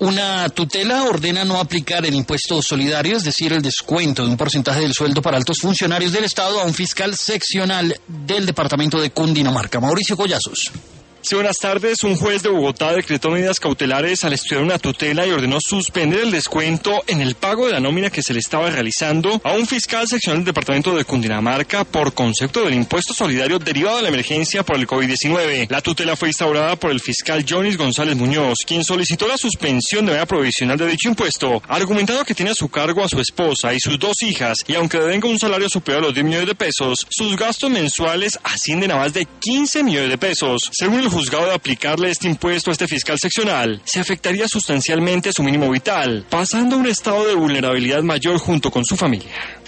Una tutela ordena no aplicar el impuesto solidario, es decir, el descuento de un porcentaje del sueldo para altos funcionarios del Estado, a un fiscal seccional del departamento de Cundinamarca. Mauricio Collazos. Sí, buenas tardes. Un juez de Bogotá decretó medidas cautelares al estudiar una tutela y ordenó suspender el descuento en el pago de la nómina que se le estaba realizando a un fiscal seccional del departamento de Cundinamarca por concepto del impuesto solidario derivado de la emergencia por el COVID-19. La tutela fue instaurada por el fiscal Jonis González Muñoz, quien solicitó la suspensión de manera provisional de dicho impuesto, argumentando que tiene a su cargo a su esposa y sus 2 hijas, y aunque devenga un salario superior a los 10 millones de pesos, sus gastos mensuales ascienden a más de 15 millones de pesos. Según el juzgado, de aplicarle este impuesto a este fiscal seccional, se afectaría sustancialmente su mínimo vital, pasando a un estado de vulnerabilidad mayor junto con su familia.